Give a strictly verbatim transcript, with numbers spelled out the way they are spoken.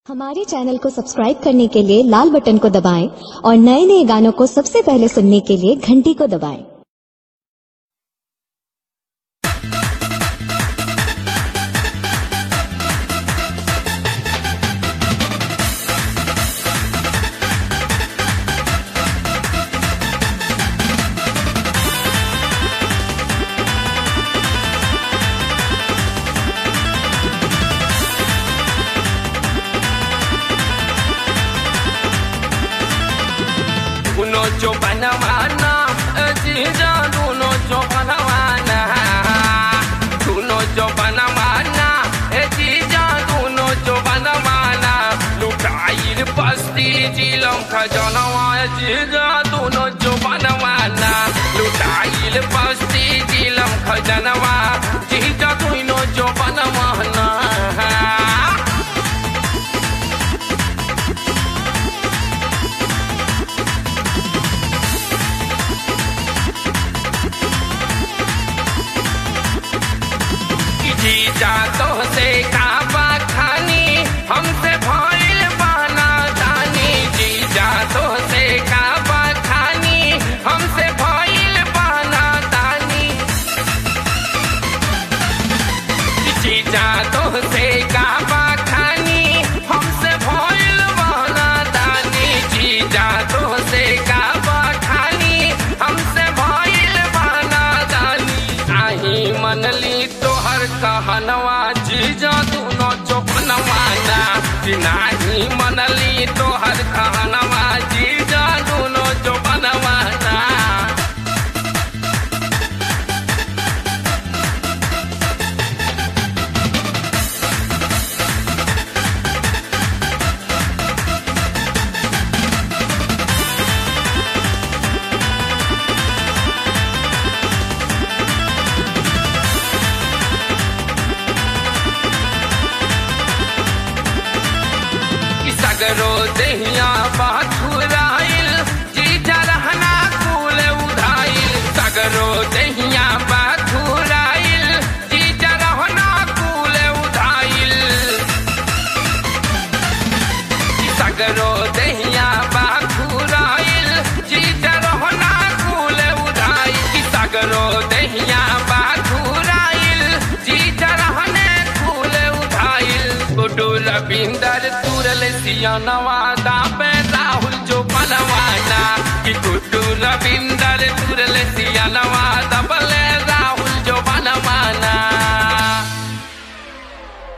हमारे चैनल को सब्सक्राइब करने के लिए लाल बटन को दबाएं और नए नए गानों को सबसे पहले सुनने के लिए घंटी को दबाएं। Uno chopana mana, jija uno chopana mana. Uno chopana mana, jija uno chopana mana. Lukair pasti jilam khajana mana, jija uno chopana mana. Lukair pasti jilam khajana mana, jija uno chopana mana. जीजा तो से काबा खानी हमसे भइल बहाना जानी। जीजा तो से काबा खानी हमसे भइल बहाना जानी। जीजा तो से काबा खानी हमसे भइल बहाना जानी। जीजा तो से काबा खानी हमसे भइल बहाना जानी। आही मनली कहनवा जीजा दोनों चौपनवा ना, नाही मनली तो हर कहनवा जीजा दोनों चौपनवा ना। सगरो दहिया बाथुराइल जीजा रहना कुल उधाइल। सगरो दहिया बाथुराइल जीजा रहना कुल उधाइल। सगरो दहिया बाथुराइल जीजा रहना कुल उधाइल। सगरो दहिया बाथुराइल जीजा रहने कुल उधाइल। गुड्डू रविंदर सियानवा दाबे राहुल जो बनवाना कि गुड्डू रविंदर तुरल सियानवा दबले